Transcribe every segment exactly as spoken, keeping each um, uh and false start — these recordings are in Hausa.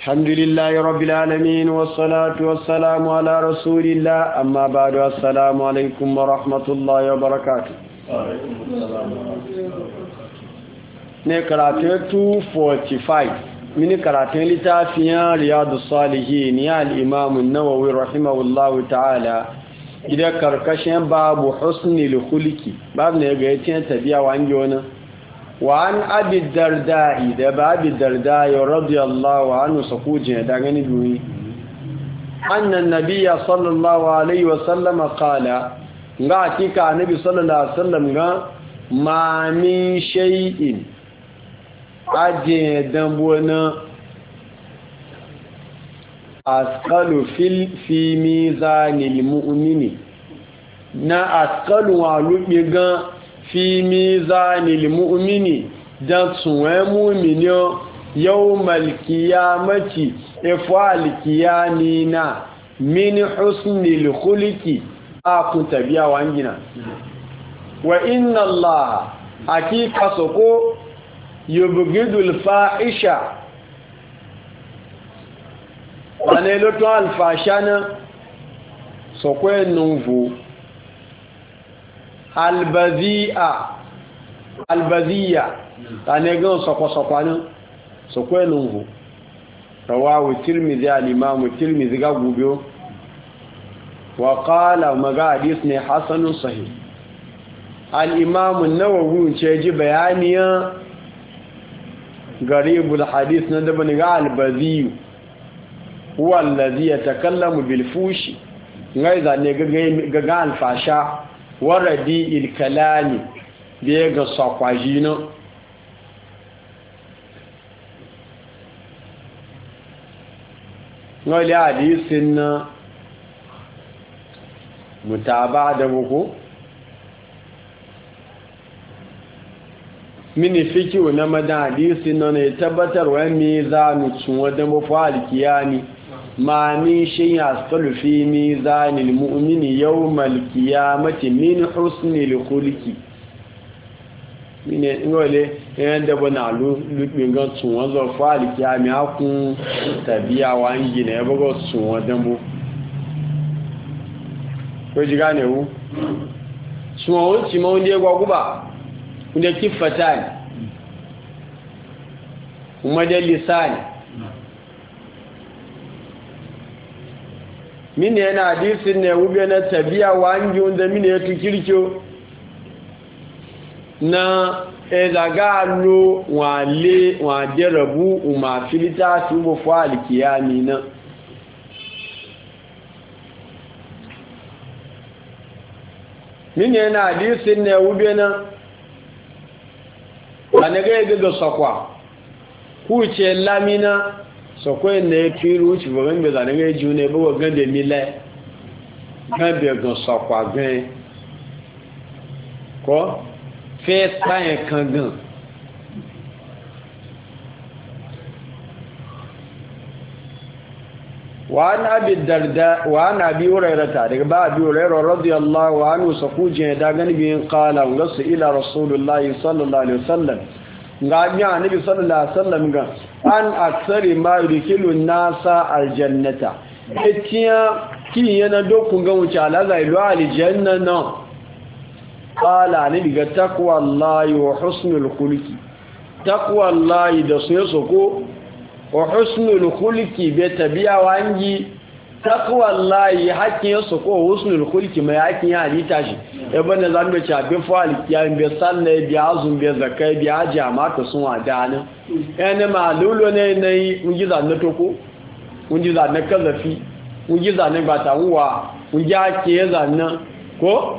الحمد لله رب العالمين والصلاة والسلام على رسول الله أما بعد السلام عليكم ورحمة الله وبركاته نقرأت مئتين وخمسة وأربعين من قرأت لتافيا رياض الصالحين يا الإمام النووي رحمه الله تعالى إذا كركشن باب حسن الخلق باب نيغيتين تبيا وانجونا وعن أبي الدرداء دبا أبي الدرداء رضي الله عنه سقوجه داغني دوي أن النبي صلى الله عليه وسلم قال غاتيك النبي صلى الله عليه وسلم ما من شيء أجي دنبونا أثقل في في ميزان المؤمن نا أثقل وعلوبيغا fi mizanil mu'mini dan suwe mu'mini yawmal qiyamati ifal qiyamina min husnil khuluqi akun tabiya wangina wa inna allaha hakika soko yubghidul fahisha ane loto al fashana soko enunvu albazi'a albaziya tanegan sokosokwana sokwenungu rawahu tirmidhi al-imam tirmidhi ga gubyo wa qala maga hadith ne hasanun sahih al-imam an-nawawi ce ji bayaniya garibul hadith na da bani ga albaziyu huwa allazi yatakallamu bil fushi ngai da ne ga ga alfasha waradi ilkalani da ya ga sakwaji nan wani hadisin na mutaba da buku mini fiki na madan hadisin na ne tabbatarwa me za mu tun wadda mafi alkiyani ما من شيء يثقل في ميزان المؤمن يوم القيامة من حسن الخلق mine ngole yan da bana lu lubin ga tun wazo fali kiyami hakun tabiya wangi ne ya bugo tun wadan bu ko ji gane wu sun o ti mo nde gwa guba unde kifatan kuma da lisani mini yana hadisin ne wube na tabiya wangi wanda mini ya tukirkyo na ezaga lo wale wade rabu umafilita su bu fali kiyami na mini yana hadisin ne wube na wani ga ya gaga sakwa kuce lamina sọ̀kọ́ ẹ̀nà kírù tí wọ́n gbẹ̀ zànẹ́gẹ́ jù ní ẹgbẹ́ gẹ́gẹ́ mílẹ̀ gẹ́gẹ́ gan sọ̀pọ̀ gan kọ́ fẹ́ sáyẹn kan gan wà náà bí wúrẹ̀rẹ̀ta daga bá bí wúrẹ̀rẹ̀ radiyallahu anhu sọ̀kú jẹ́ dáganibiyin kala ngasu ila rasulullahi sallallahu alaihi wasallam ga biya annabi sallallahu alaihi wasallam ga an aksari ma yudkhilu nasa aljannata etiya kin yana dokun ga wuce alaza ilu aljanna na qala ni diga taqwa allahi wa husnul khuluqi taqwa allahi da su soko wa husnul khuluqi be tabiya wangi taqwa allahi hakkin soko husnul khuluqi mai hakkin ya halita shi ebe na zan bace abin fali ya be sanne bi azun be zakai bi ajama ta sun wadana ene ma lulo ne nayi unji zan na toko unji zan na kazafi unji zan na bata uwa unji ake zan na ko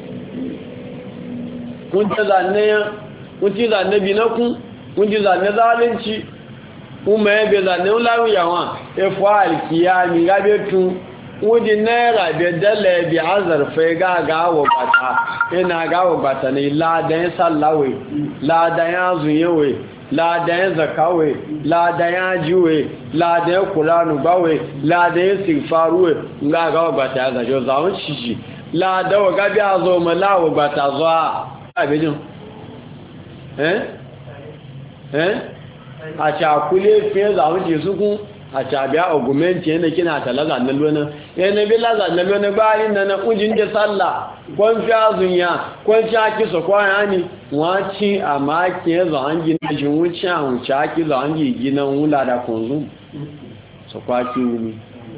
unji zan ne unji zan na binaku unji zan na zalunci kuma be zan na lawiyawa e fali kiyami gabe tun wudi naira bi dala bi azarfa ga ga wa bata ina ga wa bata ne ladan sallawe ladan azuyewe ladan zakawe ladan jiwe ladan qur'anu bawe ladan istighfaruwe ga ga wa bata ga jo zawon shiji ladan ga bi azo malawa bata zo abejin eh eh a cakule fiye zawon je sukun a tabiya argumenti yana kina talaga na lona yana bi laza na lona bayin na ujin da sallah kon fi azunya kon ci aki so kwa yani waci amaki zo angi na jin wuci an ci aki zo angi gina wula da konzu so kwa ki wumi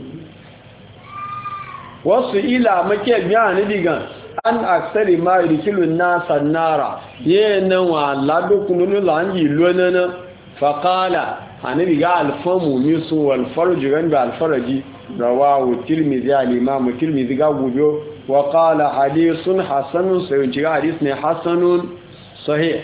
wasu ila make biya ni digan an aksari ma yurkilun nasa nara yana wa ladukunu langi lona na faqala annabi ga alfamu misu wal farju gan ba alfaraji rawahu tirmidhi al-imam tirmidhi ga gubo wa qala hadithun hasanun sai ji hadith ne hasanun sahih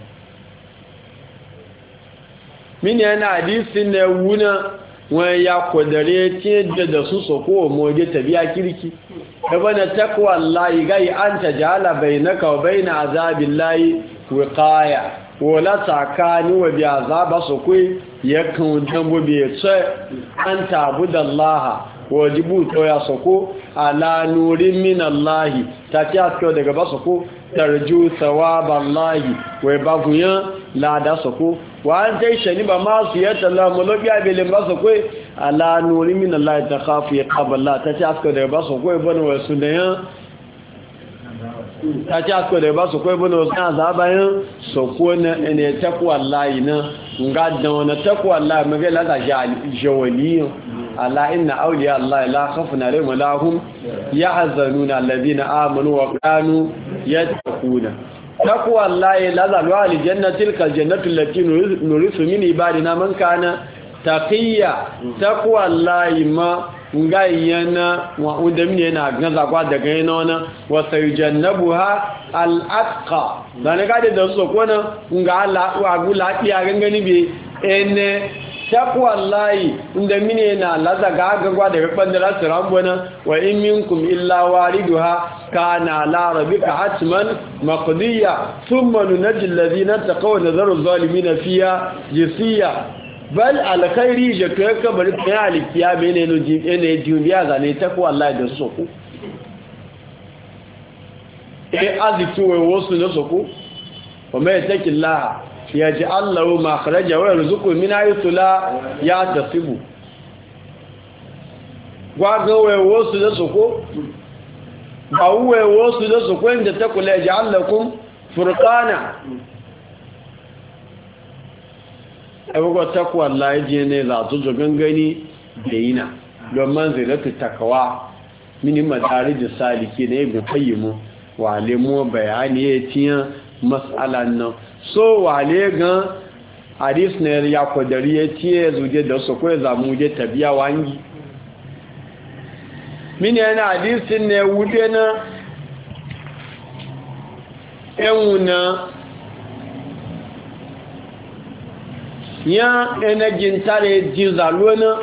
min yana hadisin ne wuna wani ya kodare tiye da su soko moje tabiya kirki da bana takwa Allah gai anta jala bainaka wa baina azabillahi wiqaya wala tsakani wa bi azaba su kai yakan dambo bi tsaye an tabuda Allah wajibu to ya soko ala nurin min Allah ta ci asko daga ba soko tarju sawaballahi wa baguya la da soko wa an tai shani ba ma su yata la mulabiya bilin ba soko ala nurin min Allah ta khafi qabla ta ci asko daga ba soko bane wasu da yan ta ci asko da ba su kwai bane wasu na zabayin soko na ne takwa layi na nga da wani takwa layi magai lata jawaliyin ala inna auliya Allah la khafun alaihim wa lahum yahzanuna alladhina amanu wa kanu yattaquna takwa layi la zalu al jannati tilka jannatu allati nurisu min ibadina man kana taqiya takwa layi ma nga yana wa udami yana ganza kwa daga yana wana wa sayujannabuha al-atqa dan ga da su ko na nga Allah wa gula iya gangani be ene takwa wallahi inda mine yana laza ga gagwa daga bandara sirambona wa in minkum illa wariduha kana la rabbika hatman maqdiya thumma nunjil ladina taqaw nadharu zalimin fiha jisiya bal alkhairi je to ka bari ta alkiya bene no ji ene duniya zane takwa wallahi da soko e azitu we wosu no soko wa ma yatakillah yaj'al lahu makhraja wa yarzuqhu min haythu la yahtasib wa ga we wosu da soko ba we wosu da soko inda takula yaj'al lakum furqana abubuwa takwa Allah je ne za su zo gangani da yina don manzilatu takawa mini madarij saliki ne ibn qayyim wa lemu bayani ya tiya mas'alan nan so wale gan hadis ne ya kodari ya tiye zuje da su ko zamu je tabiya wangi mini yana hadisin ne wude na ewuna ya ena gintare jizalona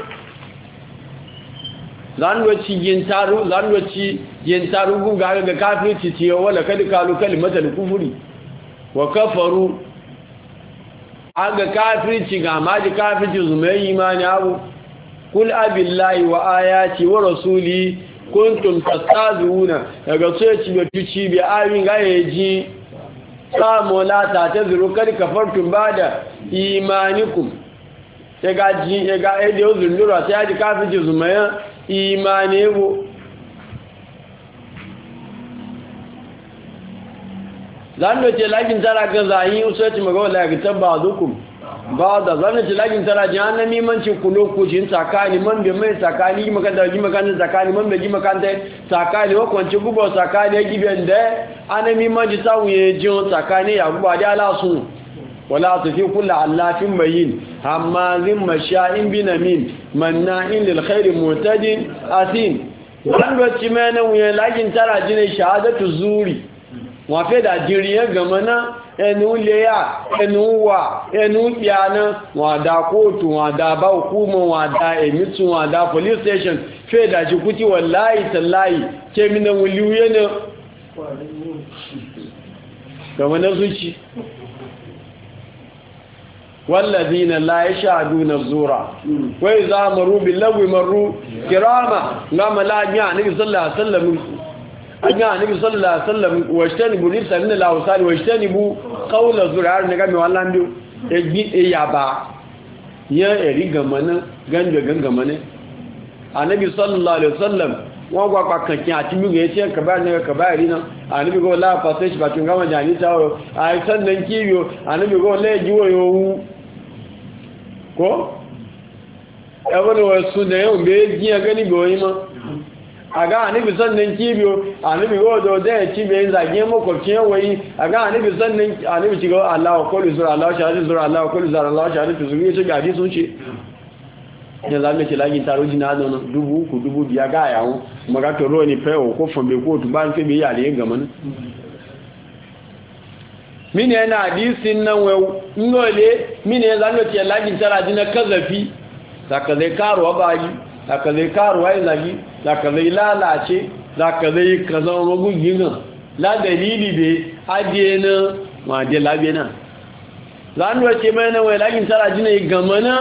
zanwaci gintaru zanwaci gintaru guga ga kafirci ce wala kad kalu kalimatul kufri wa kafaru aga kafirci ga maji kafirci zumai imani abu kul abillahi wa ayati wa rasuli kuntum tastazuna daga sai ci da tuci bi ayin ga yaji samu lata ta zuru kar kafartum bada imanikum ya gaji ya ga ede uzundura ta yaji kafirci zumaya imani bu zan ce lagin tara ga zayi usaci magana ga tabba dukum ba da zan ce lagin tara jahannami manci kulo kujin tsakani man bai mai tsakani makanda ji makanda tsakani man bai ji makanda tsakani wa kwanci gubo tsakani ya giben da anami manci tawuye jin tsakani ya gubo da alasu wala tufi kullu allafin bayin hammazin masha'in binamin manna'in lil khairi mu'tadin asim dan wacce mena wuya lagin tara jine shahadatu zuri wa fe da jiriye gamana enu leya enu wa enu piana wa da kotu wa da ba hukuma wa da emitu wa da police station fe da jikuti wallahi tallahi ke mina wuliye ne gamana zuci والذين لا يشهدون الزور واذا مروا باللغو مروا كراما لما لا يعني النبي صلى الله عليه وسلم anya annabi sallallahu alaihi wasallam washtanibu lisan min al-awsal washtanibu qawl az-zurar ne ga mi wallan biu e gi e yaba ya eri gamanin ganda gangamanin annabi sallallahu alaihi wasallam wọ́n gbà pàkànkì àti mú gẹ̀ẹ́ tí ẹ kàbá ní kàbá ìrí náà àníbìgọ́ láàpàá sí ìbàtún gáwọn jà ní sáwọ̀ àìsàn náà kí yíò àníbìgọ́ lẹ́ẹ̀jíwò yóò kó ẹwọ́n ni wọ́n sún dẹ̀ yóò bẹ́ jí ẹgẹ́ níbi oyin mọ́ àgá àníbìsàn náà kí yíò àníbìgọ́ ọdọ̀ dẹ́ tí bẹ́ ń zàgí mọ́kọ̀ tí wọ́n yí àgá àníbìsàn náà àníbìsàn aláwọ̀ kọlù sọ́rọ̀ aláwọ̀ ṣàrí sọ́rọ̀ aláwọ̀ kọlù sọ́rọ̀ aláwọ̀ ṣàrí tòṣùgbé ne za mu ce lagin taro jina da dubu uku dubu biya ga yawon magato ruwa ne fayo ko fambe ko tuba n febe yare yin gama mini yana hadisin nan wai ngole mini ya zanu ce lagin tara jina kazafi saka zai karuwa baji saka zai karuwa yin zagi saka zai lalace saka zai kazan magugin la dalili be ajiye na ma de labe na zanu ce mai nan wai lagin tara jina gama na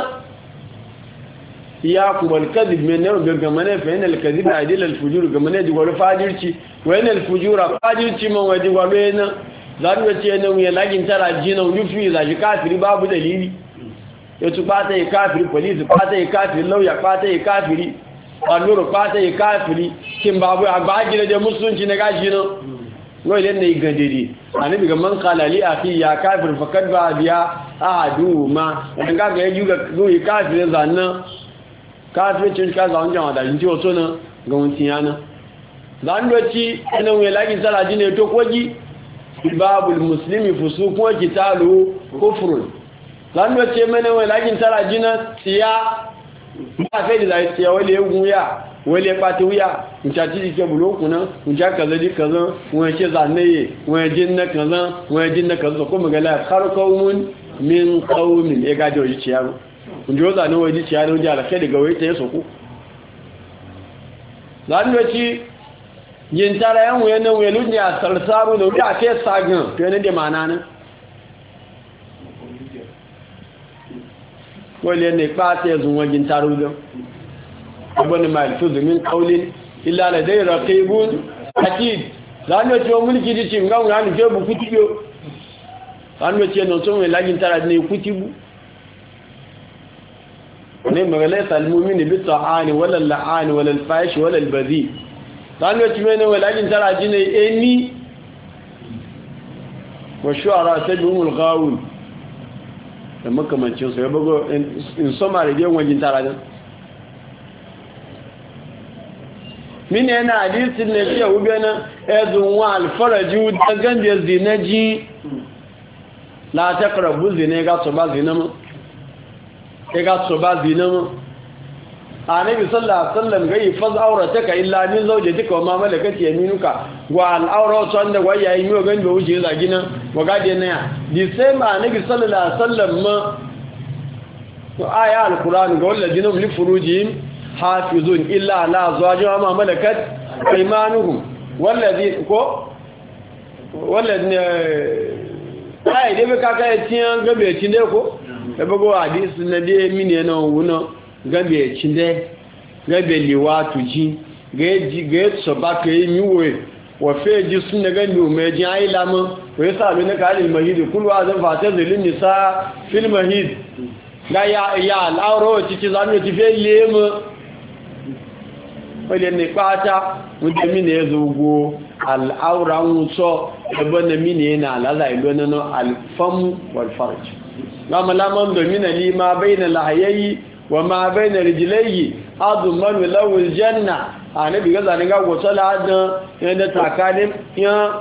iyakum wal kadhib min naw gamane fa inal kadhiba adil al fujur gamane ji gwaro fajirci wa inal fujura fajirci man waji gwaro yana zan ga ce nan ya lagin tara jina yufi za ji kafiri babu dalili ya tu bata ya kafiri police bata ya kafiri lawyer bata ya kafiri annuru bata ya kafiri kin babu agbaji da musulunci na gashi no no ile ne gandiri annabi ga man qala li akhi ya kafir fakad ba biya ahadu ma dan ga ga yuga go ya kafiri zanna kafircin ka zawon jama'a da jinti wato nan ga wancan yana za a doci ɗanen wai lagin tsaraji ne to kogi babul musulmi fusu kuma kitalu kufrun za a doci mana wai lagin tsaraji na tsiya ba sai da zai tsiya wale ya wuya wale ya ɓata wuya in caci jike buloku nan in ca kaza di kaza wani ce zanaye wani jin na kaza wani jin na kaza kuma ga lafi har kawun min kawumin ya gaji wajen ciyaro kunje wata ne waje ciya da waje alakai daga wai ta yi soko za ni wace yin tara yan wuyan nan wuyan ne a sarsaru da wuce a fiye sagin fiye na da mana nan wale ne ɓata ya zuwa wajen taru don abin mai to domin kaulin ilala dai raƙibun akid za ni wace wa mulki ji cin gawun hannu fiye bu kutiyo za ni wace nan sun wai lagin tara ne kutibu ne magalaita almumini bi ta'ani wala la'ani wala alfahish wala albazi dan ne time ne walakin tara jine eni wa shu'ara tajumul ghawun da makamancin su ya bago in somare dai wajin tara dan mine yana hadisin ne fiye ubena ezun wa alfaraju dangan da zinaji la taqrabu zina ga so ba zina mu ga so ba zina mu annabi sallallahu alaihi wasallam gai faz aurataka illa min zawjatika wa ma malakat yaminuka wa al auratu anda waya yi mi gan do wuce zagina wa gade na di sai ma annabi sallallahu alaihi wasallam ma to aya al qur'an ga walladina li furujihim hafizun illa ala azwajihim wa ma malakat aymanuhum walladhi ko walladina ai dai ka ka tiyan gabe tin dai ko da bago hadisi na dai mini na wuna gabe cinde gabe liwatu ji gaji gaji so ba kai miwe wa feji sunna gani o meji aila mu wa yasa bi na kalil mahid kullu azan fata zilin nisa fil mahid ga ya ya al'auro cici zanu ti fe lemu wale ne pata wuje mini ezugo al'aura unso ebe na mini na alaza ilo no al-fam wal farj gama laman domin lima bayna lahayayi wa ma bayna rijlayhi adman lahu aljanna anabi ga zanin ga gosala adan yanda takanin ya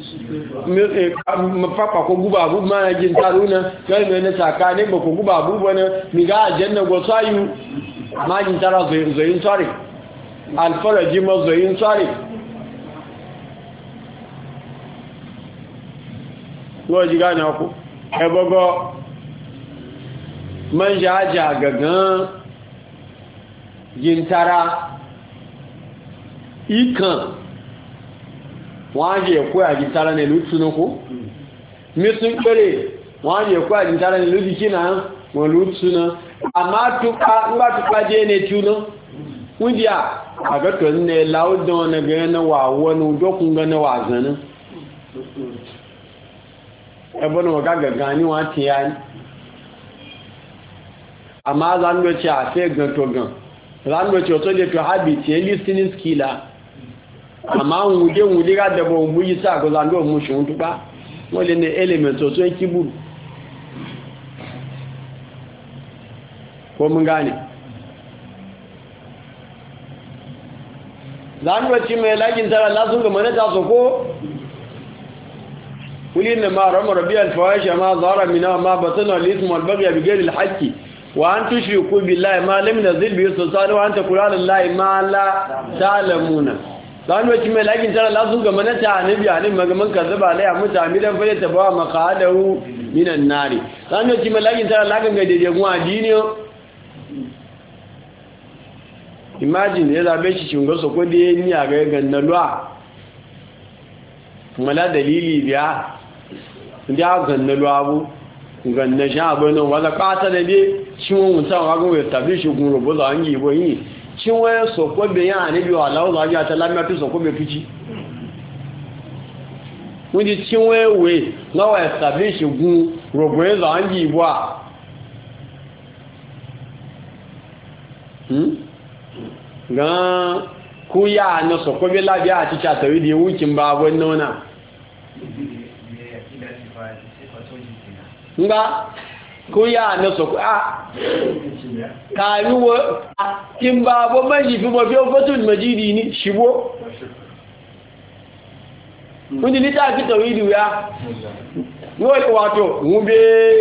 mafapa ko guba bu ma jin taruna ga me ne takanin ba ko guba bu bana mi ga aljanna gosayu ma jin tara zai zai tsari alfaraji ma zai tsari wo ji ga na ko e bogo man jaja gagan yintara ikan wọ́n jẹ́ ẹ̀kọ́ àjíntara ní ìlú túnú kó mísún pẹ́rẹ̀ wọ́n jẹ́ ẹ̀kọ́ àjíntara ní ìlú jíkí náà wọ́n lú túnú àmá túnpá jẹ́ ní túnú wọ́n jẹ́ àgọ́tọ̀ ní láúdán na gẹ́gẹ́ na wà wọ́n dọ́kùn gan na wà zanú ẹbọ́n wọ́n gágagá ní wọ́n ti yá ní amma zan go ci a fe gan to gan zan go ci to le to habit e listening skill amma wude wude ga da bo mu yi sa go zan go mu shun tuba wole ne element to to kiburu ko mun gane zan go ci mai lagin tara Allah sun ga mana ta so ko قل إنما حرم ربي الفواحش ما ظهر منها ما بطن والإثم والبغي بغير الحق وأن تشركوا بالله ما لم ينزل به سلطان وأن تقولوا على الله ما لا تعلمون dan wace mai lakin tara lasun ga manata annabi alim magaman kazzaba alai amma tamidan fa ta ba maqadahu minan nari dan wace mai lakin tara lakan ga dede gun adini imagine ya zabe shi shingo so ko da ni a ga ganna lwa mala dalili biya inda ganna lwa bu ganna sha bana wala kata da dai ciwon mutan wa ga tabi shi gun robo za an yi bo yi ciwon so ko be ya ni bi wala za ya ta lamma tu so ko be fici wani ciwon we lawa establish gun robo za an yi bo a hmm gan ku ya na so ko be labi a ci ta tawi di wukin ba wannan na nga ko ya na so ko a kayuwa kin ba bo mai fi mo fi fatul majidi ni shibo kuni lita fi tawhidi ya wole wato ngumbe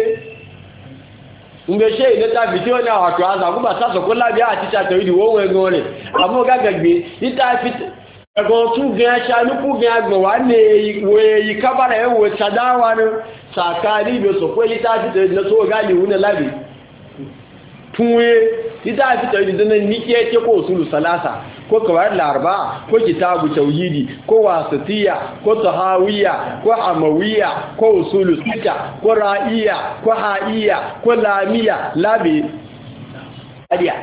ngbe se ile ta video na wato aza ku ba sa so ko labi a ti ta tawhidi wo we gan re amo gagagbe lita fi ẹgbọ́n tún gan aṣálúkú gan agbọ̀n wà ní ìwé ìkábára ẹwò ṣàdáwà ní sàkà ní ìbẹ̀ sọ pé yíta àfitẹ̀ ìdíná tó gá lè wúnẹ̀ lábẹ̀ túnwé yíta àfitẹ̀ ìdíná ní kí ẹ́ kó òsùlù salasa ko kawar larba ko kitabu tauhidi ko wasatiya ko tahawiya ko amawiya ko usulu sita ko ra'iya ko ha'iya ko lamiya labi adiya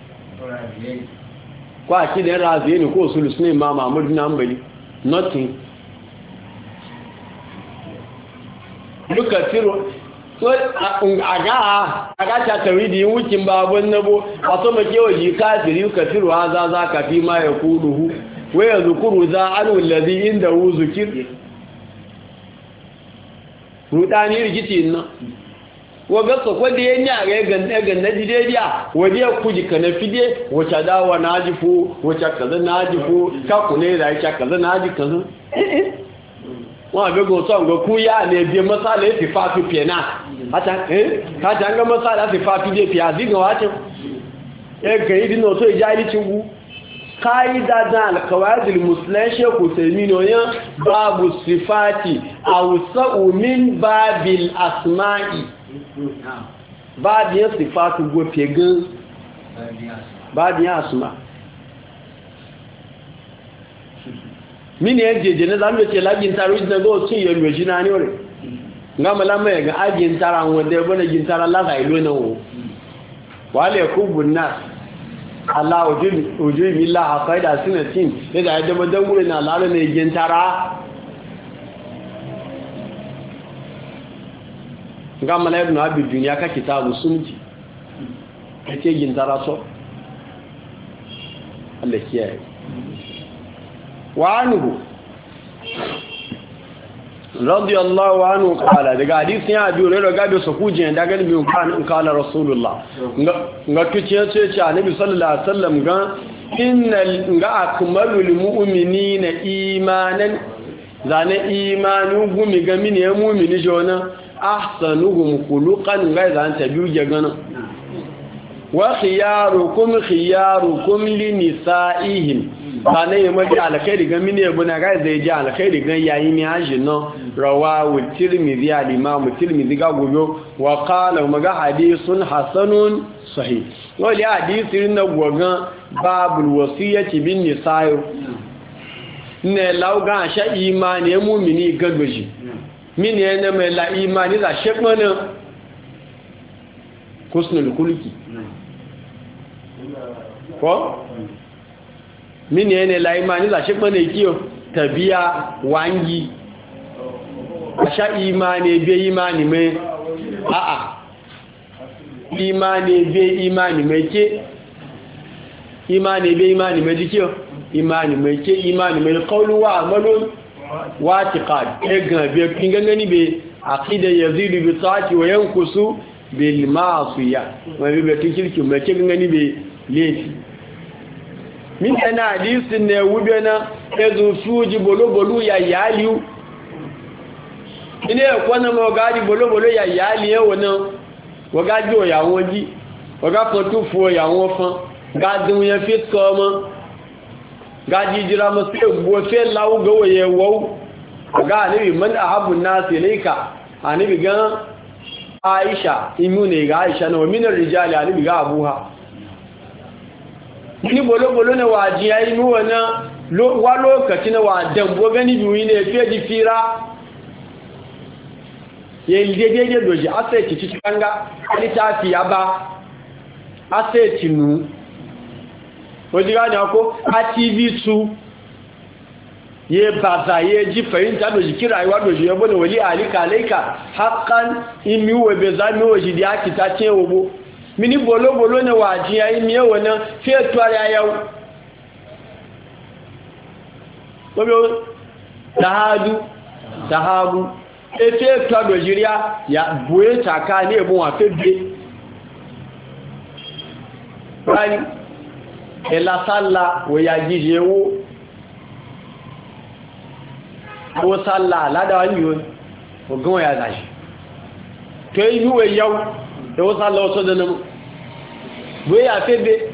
kwa ki da razi ne ko sulus ne ma Mahmud bin Hanbali nothing duka tiro so aga aga ta tawidi wukin babun nabo aso make waji kafiri ka tiro haza za ka fi ma yakuluhu wa yazkuru za anu alladhi inda zikir rudani rigitin nan waga so ko da yanya ga ganna ganna didediya waje ku ji kana fide wace dawa najifu wace kaza najifu ka kune da ya kaza naji kaza wa ga go so go ku ya ne bi masala fi fatu pena ata eh ka tanga masala fi fatu de fi aziga wace e ga yi no so ijali cingu qaida da al-qawaid al-muslim sheku taymino ya babu sifati awsa'u min babil asma'i babiyan sifatu gofe gan babiyan asuma mini yan jeje na zamu ce lagin taro idan go cin yelo jina ne ore ngama lamma ya ga ajin tara wanda ya bana jin tara la ga ilo na wo wale kubun nas Allah ujul ujul billah qaida sinatin da ya dama dangure na lalo ne jin tara ga mala ibn abi dunya ka kitabu sunji kace gindara so Allah kiyaye wa anhu radiyallahu anhu qala daga hadisi ya abi rero ga da sokuje da ga bi kan kala rasulullah nga tuce ce ce annabi sallallahu alaihi wasallam ga innal ga akmalul mu'minina imanan zane imanu gumi ga mini ya mu'mini jona ahsanuhum khuluqan ghayra an tabiuje gana wa khiyarukum khiyarukum linisa'ihim bane yema ji alkhairi ga mini ebuna ga zai ji alkhairi ga yayi mi ajin no rawahu tirmidhi al-imam tirmidhi ga gogo wa qala maga hadithun hasanun sahih wali hadithin na gogan babul wasiyati bin nisa'i ne lauga sha imani mu'mini gadoji mini yana mai la imani za shekmanin kusnul kulki ko mini yana la imani za shekmanin kiyo tabiya wangi a sha imani bai imani mai a'a imani be imani mai ke imani be imani mai jikiyo imani mai ke imani mai qawlu wa amalu wa i'tiqad e gan be kingangani be aqida yazidu bi ta'ati wa yanqusu bil ma'siyah wa be kirki mai ke gangani be lefi min ana hadisin ne wudena ezu suji bolo bolo ya yaliu ine kwana mo gadi bolo bolo ya yali e wona wo gaji o ya won ji wo ga fon tu fu o ya won fon gadun ye fit ko mo gaji jira mo se gbo se lawo go ye wo ga ni man ahabu nas ilayka ani bi ga Aisha imune ga Aisha no min rijali ani bi ga abuha ni bolo bolo ne waji yayi mu wana wa lokaci na wa dambo gani biyu ne feji fira yayin jejeje doji asai ci ci kanga litafi ya ba asai ci nu waji ga ne ko a T V two ye baza ye ji fahimta doji kira yi wa doji ya bane wali alika alaika haqqan imi wa bezami waji da kita ce wobo mini bolo bolo ne waji yayi miye wannan fe tuare yau bobo tahadu tahabu efe tuado Nigeria ya buye taka ni ebun wa febe bani ela sala wo ya jije wo wo sala lada wani yo ogun ya dashi to yi we yau e wo sala o so de no buye ya febe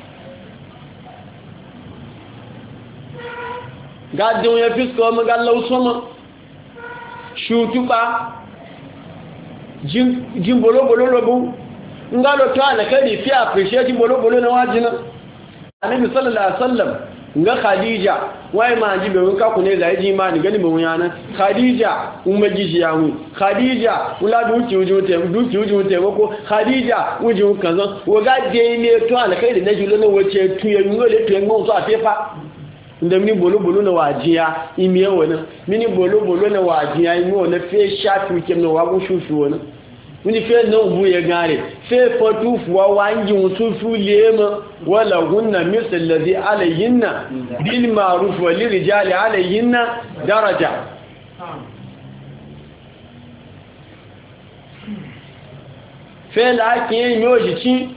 gadon ya fisko mu gallau sama shutuba jin jin bolo bolo lobu ngalo to ana kai fi appreciate bolo bolo na wajina annabi sallallahu alaihi wasallam nga khadija wai ma ji be ka kune da ji ma ni gani be yana khadija umma ji ya hu khadija ula du ci uju te du ci uju te ko khadija uju kaza wo ga de ne to ana kai da najulo na wace tuye ngole tuye ngon so afefa inda mini bolo-bolo na wajiya imiye wani mini bolo-bolo na wajiya imiye wani fe shafi kem na wagun shufu wani mini fe na ubu ya gare fe fatufuwa wangin tufu lema wala hunna misal lazi alayhinna bil ma'ruf wa lirijali alayhinna daraja fe la kin yi ojici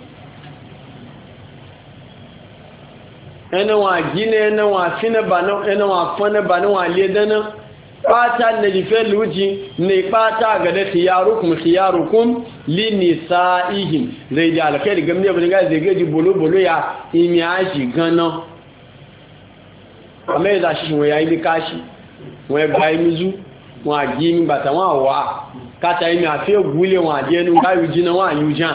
ẹni wọn gíní ẹni wọn fínà bàná ẹni wọn fọ́nà bàná wọn lè dáná pátá nàìjíríà lójí ní pátá àgàdẹ́ kìyàrùkùn kìyàrùkùn lè ní sáà ihìn zai di alkhairi gami yabba nígbà zai gaji bolo-bolo ya imi aji gana àmẹ́ ìdá ṣíṣì wọ́n ya ibi káṣí wọ́n ẹgbà imi zú wọ́n àgí imi bàtà wọ́n wà káta imi àfẹ́ gúlé wọ́n àdí ẹnu gáyù jína wọ́n àyú jàn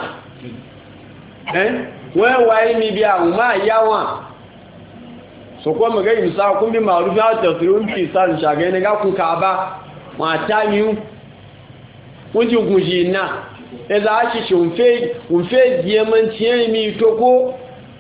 wọ́n wà imi bí àwọn máa yá wọn so ko maga imsa kun bi ma'ruf ya tafsirun bi san shagai ne ga kun ka ba ma ta miu wonji gunji na e za shi shi unfe unfe die man tie mi to ko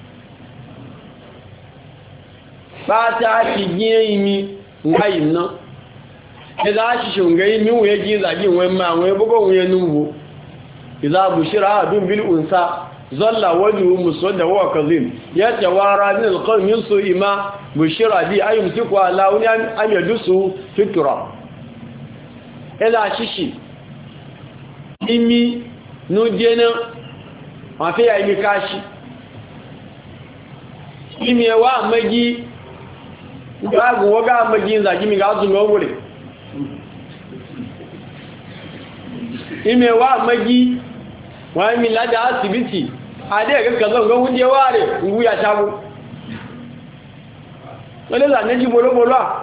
ba ta ti die mi ngai na e za shi shi ngai mi wo ji za ji wen ma wen bugo wen nuwo idza bushira dun bil unsa zalla wajhu muswadda wa kazim ya tawara min alqawm yusu ima bushira bi ayumsiku ala uni am yadusu fitra ila shishi imi nujena afi ya imi kashi imi wa magi gagu waga magi zagi mi gazu ngore imi wa magi wọ́n mi ládá asibiti adé ẹ̀kẹ́ kẹsàn ǹkan oúnjẹ wà rẹ̀ ìwú ya ṣáwó wọ́n lè lànẹ́jì bolóboló à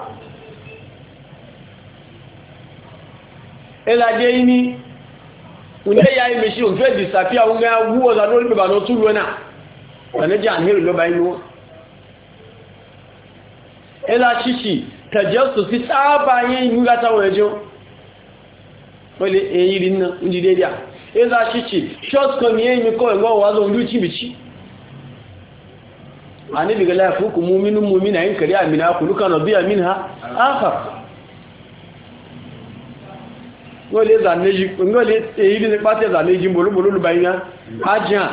ẹlàdé ní ilé ya imèṣí òun fẹ́ dìsàfíà oúnjẹ wú ọ̀sán lórí pẹ̀bà lọ túrú ẹ̀nà lànẹ́jì àmìrì ló bá inú wọn ẹlà ṣíṣì tẹ̀jẹ́ sọ sí sáábà yẹn ìlú látàwọn ẹjọ́ wọ́n lè èyí rí náà ń jí dédé à eza shichi short come yin mi ko ngo wazo nduchi bichi ani diga la fuku mu'minun mu'mina in kariya mina kuluka nabiya minha akhar ngole zaneji ngole eyi ni pate zaneji bolu bolu bayina ajan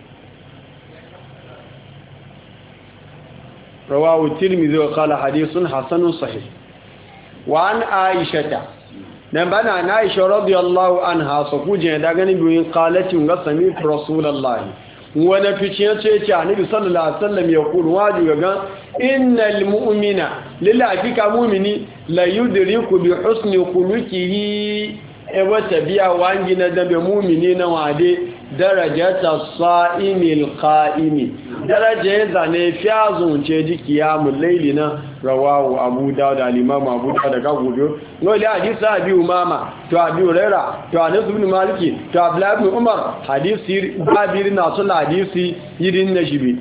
رواه الترمذي وقال حديث حسن صحيح وعن عائشة نبنا عن عائشة رضي الله عنها سكوجين دغني بين قالت سمعت رسول الله ونفيتين تيتي النبي صلى الله عليه وسلم يقول واجب ان المؤمن للحقيقه مؤمني لا يدرك بحسن خلقه وتبيع وانجنا دم مؤمنين وعده درجة الصائم القائم درجة زاني فيازون تيجي قيام الليل رواه أبو داود الإمام أبو داود كابوجو نقول حديث أبي أمامة تو أبي هريرة تو أنس بن مالك تو عبد الله بن عمر حديث جابر ناصر حديث يرين نجيبي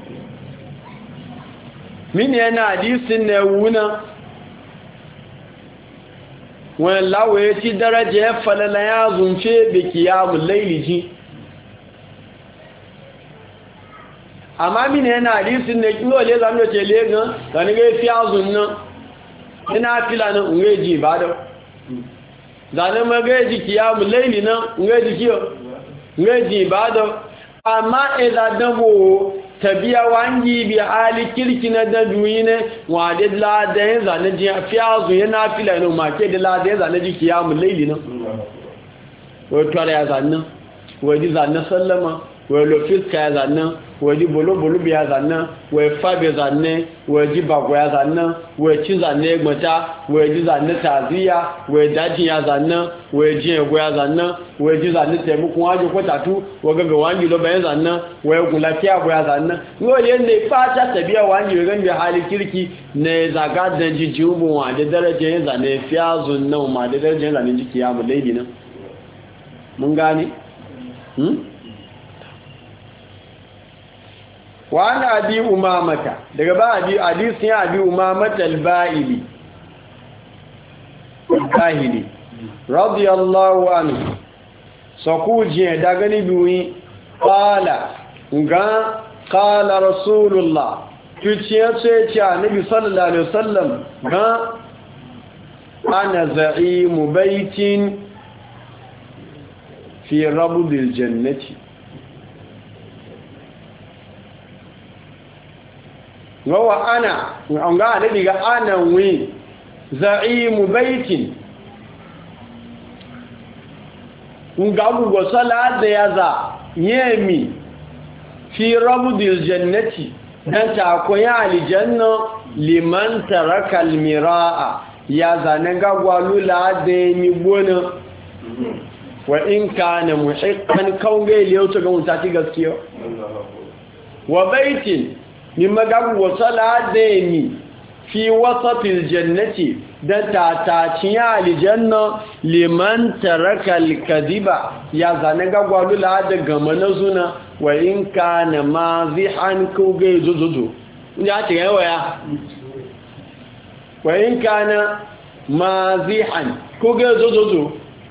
من هنا حديث نونا وان لاوي تي درجة فللا يازون تيجي قيام الليل جي amma mine yana hadisin da kilo le zan da tele gan dan ga fi azun nan ina fila nan unge ji ba da zan ma ga ji kiyamu laili nan unge ji kiyo unge ji ba da amma idan dabo tabiya wangi bi hali kirki na da duine wa da la da zan ji fi azun yana fila nan ma ke da la da zan ji kiyamu laili nan wa to ya zan nan wa ji zan sallama wa lofiska ya zan nan waji bolo-bolo biya zannan wai fabe zanne waji bagwa ya zannan wai ci zanne gbata waji zanne taziya wai daji ya zannan waji egwe ya zannan waji zanne taimakon waje kwatatu wagaga wangi lo bayan zannan wai gulafiya bu ya zannan yau yadda ya fata tabiya wangi wagan bi hali kirki ne zaga da jijiyubu wa da darajar yin zanne fiya zunnan ma da darajar yin zanne jiki ya mu laidi nan mun gane? hmm? وعن أبي أمامة دقبا أبي حديث يا أبي أمامة الباهلي الباهلي رضي الله عنه سقوجي دغني بوي قال قال رسول الله تشيا تشيا النبي صلى الله عليه وسلم أنا زعيم بيت في ربض الجنة gawa ana an ga da diga ana wi za'imu baitin ngabu go sala da yaza yemi fi rabdil jannati dan ta koya aljanna liman taraka almiraa ya zanan gagwalu la da mi gona wa in kana muhiqqan kaunge liyauta ga mutati gaskiya wa baitin mimma gabu wasala dani fi wasatil jannati da tataciya aljanna liman taraka alkadiba ya zane gagwalu la daga manazuna wa in kana mazihan kuge zuzuzu ya ce yawa ya wa in kana mazihan kuge zuzuzu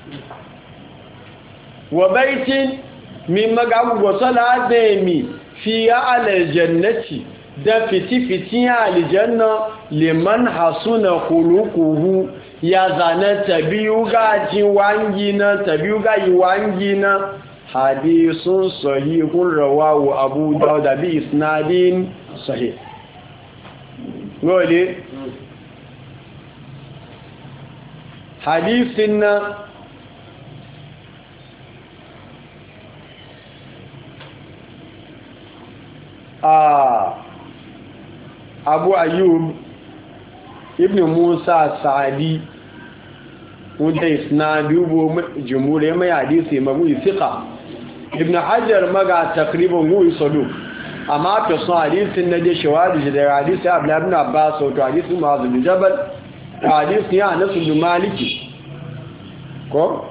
wa baitin mimma gabu wasala dani fi aljannati da fiti-fiti aljanna liman hasuna khuluquhu ya zana tabiyu gaji wangina tabiyu gaji wangina hadithun sahihun rawahu abu dawud bi isnadin sahih gole hadithin a abu ayyub ibn musa sa'adi wanda isnadi ubo jumhuri mai hadisi mabu thiqa ibn hajar maga takriban hu sadu amma to sun hadisin na da shawadi da hadisi abdullah ibn abbas to hadisi mu'adh bin jabal hadisi ya anas bin maliki ko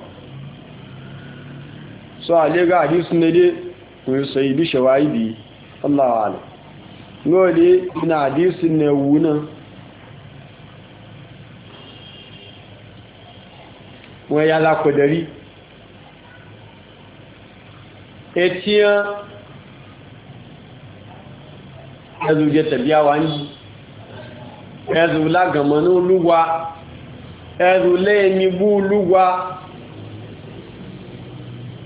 so ale ga hadisi ne dai hu sai bi shawadi Allah wa'ala nole ina hadisin ne wuna wọ́n yá lákọ̀dẹ̀rí ẹtíyàn ẹzù jẹ tẹ̀bí àwà ní ẹzù lágàmọ̀ ní olúwa ẹzù lẹ́ẹ̀mí bú olúwa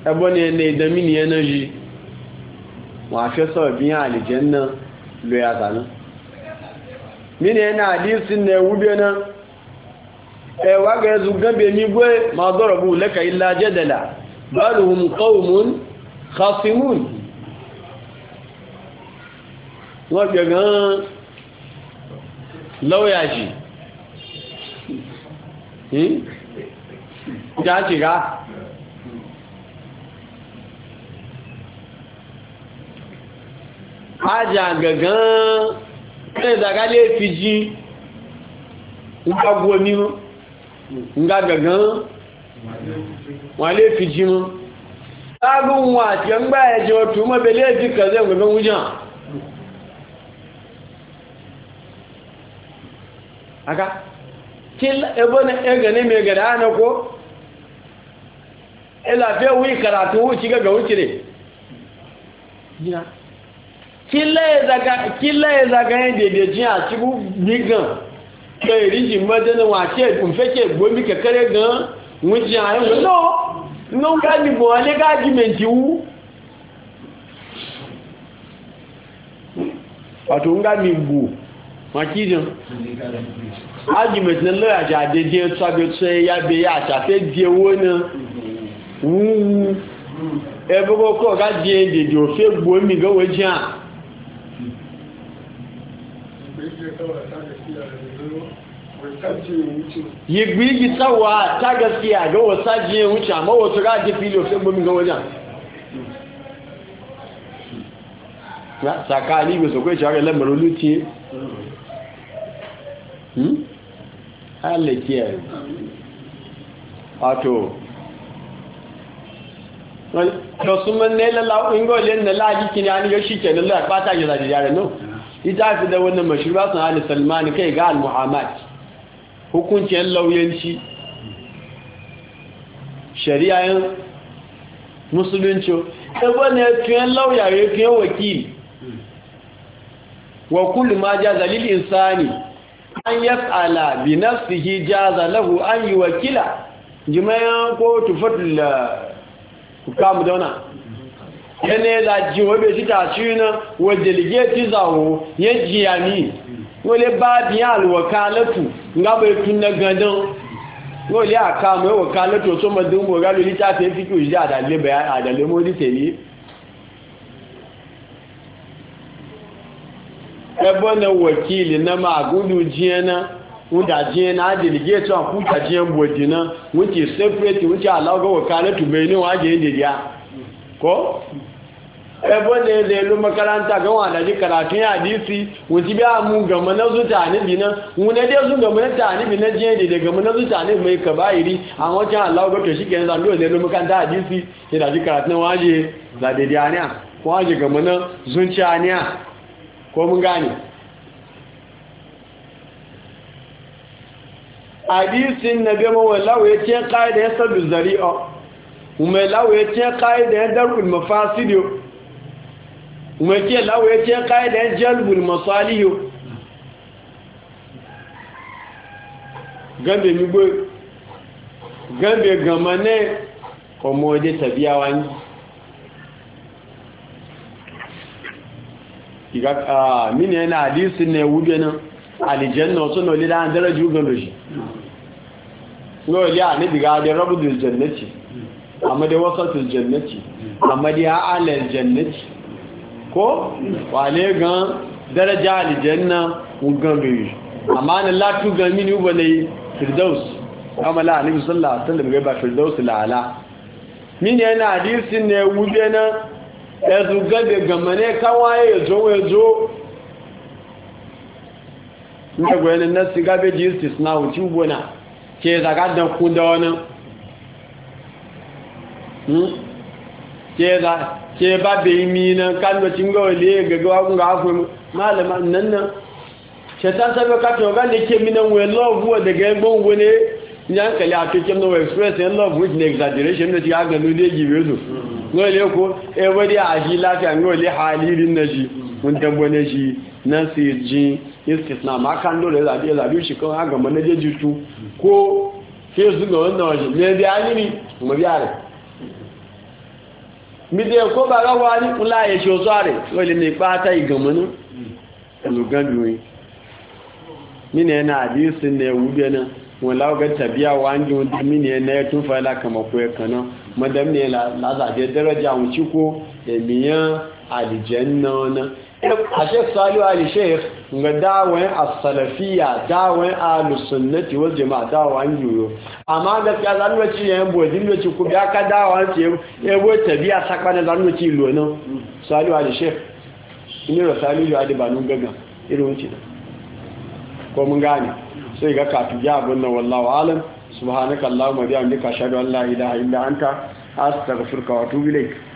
ebone ne da mini energy wa fe so bi aljanna lo ya zanu mini yana hadisin ne wube nan e waga yazu gambe mi gwe ma darabu laka illa jadala baluhum qaumun khasimun wa gan lawyer ji hmm ja ji ga aja gagan kai daga le fiji nga gwo ni mo nga gagan wa le fiji mo agun wa ti ngba ejo tu mo be le ji kan ze gagan wujan aka kil ebona ega ne me gada na ko ela fe wi karatu wuci ga wuci ne ya kila ya zaga yin daidaici a cikin bigan kai rijin madana wace kumfeke gomi ka kare gan wuce a yin no no gani bo wale gaji menti wu wato nga mi bu makijin argument na lawyer ja daidai tsabe tsaye ya be ya tafe diewo na wuwu ebe ko gaji yin daidai ofe gomi ga wajen a yi gbigi tsawa ta gaskiya ga wasa jiye wuce amma wasu gaji filo sai gomi ga wajen saka alibi su kai shawar lambar oluti halakiyar wato wasu manne lalawun ingolin na lajiki ne an yi shi ke lalawar fata yi zaji yare no ita fi da wannan mashirba sun hali salmani kai ga al-muhammad hukuncin lauyanci shari'ayen musulunci ebe ne tuyen lauya ya tuyen wakili wa kullu ma jaza lil insani an yas'ala bi nafsihi jaza lahu an yuwakila jimayan ko tufatul hukamu dauna yana da ji wabe shi ta ci na wa delegate zawo ya jiyani wale ba biya alwakalatu nga bai tun na gadan wale aka mai wakalatu so madun mo galo li ta fe fiki uji da le bayan adale mo di teli ebo na wakili na magudu jiyana wanda jiyana delegate an kuta jiyan bodina wuce separate wuce alaga wakalatu bai ne waje yin da ko ebo ne da yalo makaranta ga wanda ji karatun hadisi wuci biya mu ga mana zuta ne binan wuna dai sun ga mana tani binan je da daga mana zuta ne mai kabairi an wajen Allah ga to shikenan zan dole ne makaranta hadisi sai da ji karatun waje da da dianiya ko waje ga mana zunciya ko mun gane hadisin nabi mawallahu yace qaida ya sabu zari'a kuma lawo yace qaida ya darul mafasid umarke lawo ya ce ƙa'idar jalbul masaliyo gambe migbo gambe gama ne ọmọdé tàbí àwọn mini yana hadisi ne wube nan alijanna wasu na olida an daraji ugan doshi na oli a nabi ga da rabu da jannati amma dai wasatul jannati amma dai alal jannati ko wale gan daraja aljanna ugan doshi amma na latu ga mini ubale firdaus amma la annabi sallallahu alaihi wasallam ga ba firdaus la ala mini yana hadisi ne wube nan ẹ̀sùn gẹ́gẹ́ gẹ̀mẹ̀lẹ́ káwàáyé ẹ̀zọ́ ẹ̀zọ́ nígbẹ̀gbẹ̀ ẹni náà sí gábéjì istis náà tí ó gbóná kí ẹ zàgádàn kún dáwọn kí ẹ bá bẹ̀ imi náà kánúwàtí ń gọ́wẹ̀ lé gẹ̀gẹ́ wákún ga áfẹ́ máàlẹ̀má nannan ṣẹ̀tàn sábẹ́ káàkiri ọ̀gá lè ké mi náà wẹ̀ lọ́ọ̀bù ẹ̀dẹ̀gẹ́ gbọ́n wọ́n ní yankali a cikin no express in love with exaggeration da ya gano da gibe su ngole ko e wadi a ji lafiya ngole halirin na ji mun tambone shi nan sai ji istisna ma kan dole da da labi shi kan ga man da jitu ko sai su ga wannan waje ne da alimi mu biya ne mi de ko ba ga wa ni kula ye so sare wole ni pata igamunu lugan mi ne na hadisin ne wude na wala ga tabiya wangi wanda mi ne na tun fala kama ko kana madam ne la la za de daraja mu ci ko e miya aljanna na a Sheikh Salihu Ali Sheikh ga dawon as-salafiyya dawon ahlus-sunnati wal jama'a dawon yuro amma gaskiya zanwaci yayin bodin lokaci ku biya ka dawon ce ebo tabiya sakana zanwaci lo no Salihu Ali Sheikh ni ro Salihu Ali banu gaga irin wuce ko mun gane sai ga kafi ya abun nan wallahu alam subhanakallahumma bihamdika ashhadu an la ilaha illa anta astaghfiruka wa atubu ilayk